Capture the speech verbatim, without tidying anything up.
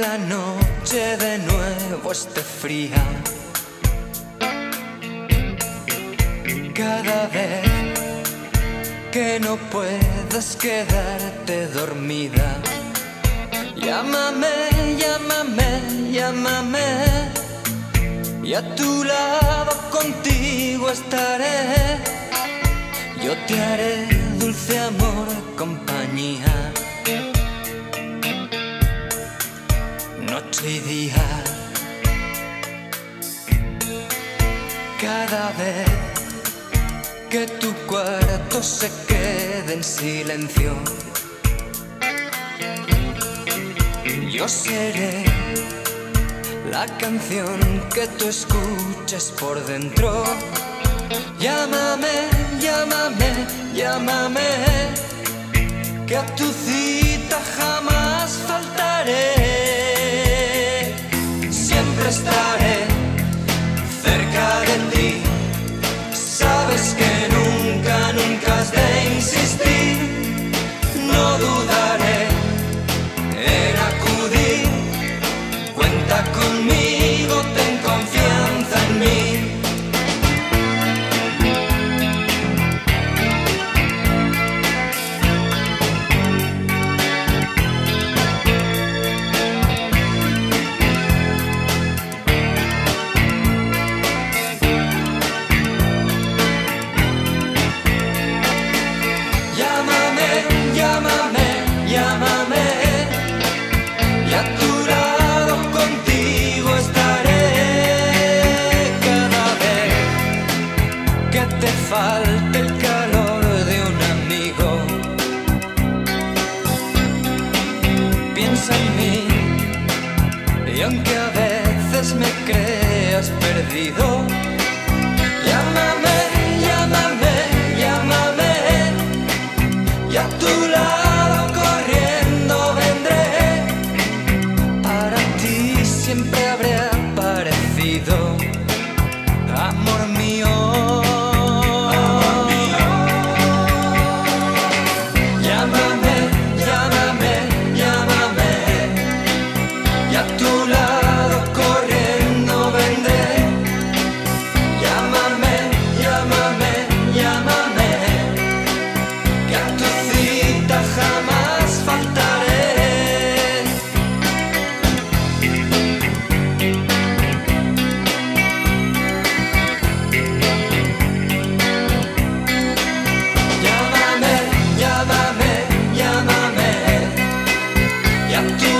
la noche de nuevo esté fría. Cada vez que no puedas quedarte dormida, llámame, llámame, llámame, y a tu lado contigo estaré. Yo te haré dulce amor compañía, noche y día. Cada vez que tu cuarto se quede en silencio, yo seré la canción que tú escuches por dentro. Llámame, llámame, llámame, que a tu cita jamás faltaré. Siempre estaré cerca de ti. Sabes que nunca, nunca has de insistir. No dudaré en acudir. Cuenta conmigo, ten confianza en mí. Falta el calor de un amigo. Piensa en mí, y aunque a veces me creas perdido, llámame, llámame, llámame, y a tu lado corriendo vendré. Para ti siempre habré aparecido, amor mío. Llámame, llámame, y a tu